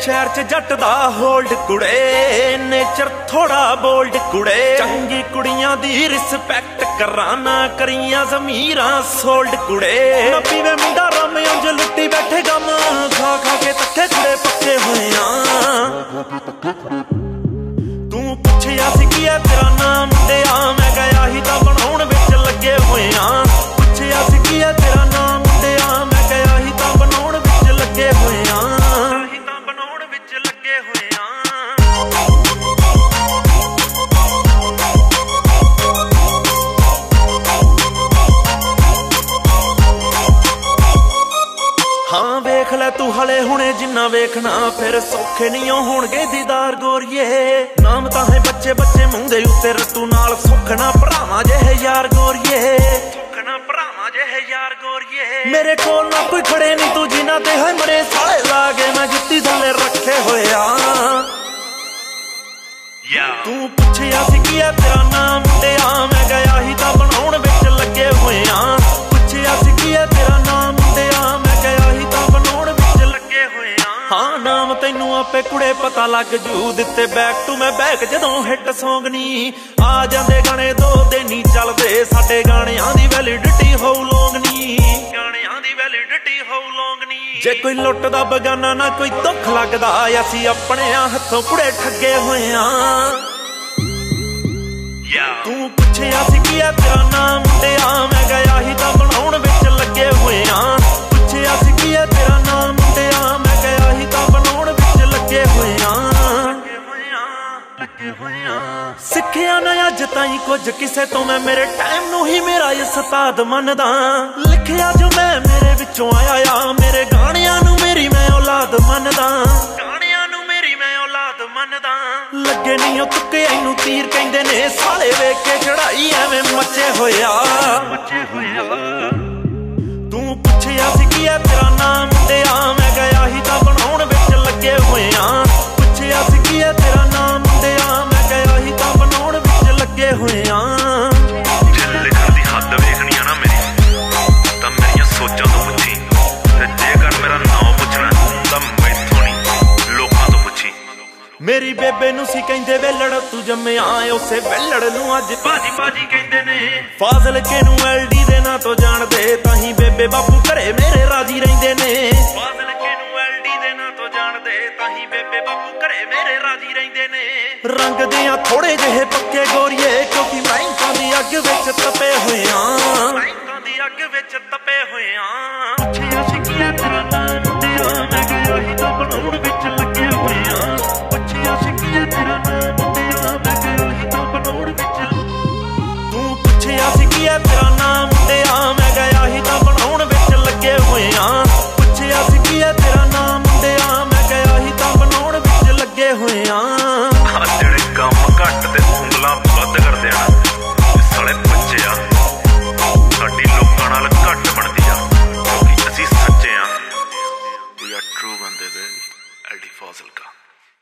शहर च जट दा होल्ड कुड़े, नेचर थोड़ा बोल्ड कुड़े, चंगी कुड़ियां दी रिस्पैक्ट कराना करियां ज़मीरां सोल्ड कुड़े। ना पीवे मुंडा रम उंज लुट्टी बैठे गम, खा खा के तक्के कुड़े पक्के होए तू पुछया सी की है तेरा नाम मुंडिया, मैं गया ही तां बनाउण विच लगे होए पुछया सी की है तेरा नाम मुंडिया, मैं गया ही तां बनाउण विच लगे होए हाँ वेख लै तू हले हुणे जिन्ना वेखना, फिर सौखे नहीं होणगे दीदार गोरिए। नाम तां है बच्चे बच्चे मूंह दे उत्ते रट्टू नाल, सुखना भरावां जेहे यार गोरिए, सुखना भरावां जेहे यार गोरिए। मेरे कोल ना कोई खड़े नहीं तू जिन्ना ते है मरे साले लागे, मैं जुत्ती थल्ले रखे होया। तू पुछया सी की है तेरा नाम मुंडिया, मैं गया ही तां बनाउण विच लगे होया। पुछया सी की है तेरा नाम मुंडिया, मैं गया ही तां बनाउण विच लगे होया। हाँ नाम तैनू आपे कुड़े पता लग जू, दिते बैक टू मैं बैक जदों हिट सॉन्ग नी आ जांदे गाने दो दिन ही चलदे, साडे गाणियां दी वैलिडिटी होऊ लॉन्ग नी, गाणियां दी वैलिडिटी होऊ लॉन्ग नी। जे कोई लुੱਟਦਾ बगाना ना कोई दुख लगदा, असीं अपने हत्थों कुड़े ठगे होए तू पुछया सी की है तेरा नाम मुंडिया, मैं गया ही तां बनाउण विच लगे होए पुछया सी की है तेरा नाम मुंडिया, मैं गया ही तां बनाउण विच लगे होए सिखिया ना अज ताईं कुछ किसे तो मैं, मेरे टाइम नू ही मेरा उस्ताद मनदा। लिखिया जो मैं मेरे विचों आया, मेरे गाणियां नू मेरी मैं औलाद मनदा, गाणियां नू मेरी मैं औलाद मनदा। लगे नहीं ओ तुक्के इनू तीर कहंदे ने, साले वेख के चढ़ाई एवें मचे होया। तू पुछया सी की है तेरा नाम मुंडिया, मैं गया ही तां बनाउण विच लगे होया। पुछया सी की है तेरा नाम मुंडिया, मैं गया ही तां बनाउण विच लगे होया। जे लिखण दी हद वेखनी आ ना मेरी, तां मेरियां सोचां तो पुछी, ते जेकर मेरा नाम पुछना तां मैथों नहीं लोकां तो पुछी। मेरी बेबे नू सी कहंदे वेलड़, तू जम्मिया उसे वेलड़ नू अज बाजी बाजी कहंदे ने। फाजिल के नू एलडी दे ना तो जाणदे, ताहीं बेबे बापू घरे मेरे राजी रहिंदे ने। फाजिल के नू एलडी दे ना तो जाणदे, ताहीं बेबे बापू घरे मेरे राजी रहिंदे ने। रंग दियां थोड़े जेहे पक्के गोरिए, क्योंकि बैंकां दी अग विच तपे होया, बैंकां दी अग विच तपे होया। पुछया सी की है तेरा नाम मुंडिया, मैं गया ही तां बनाउण विच लगे होया। पुछया सी की है तेरा नाम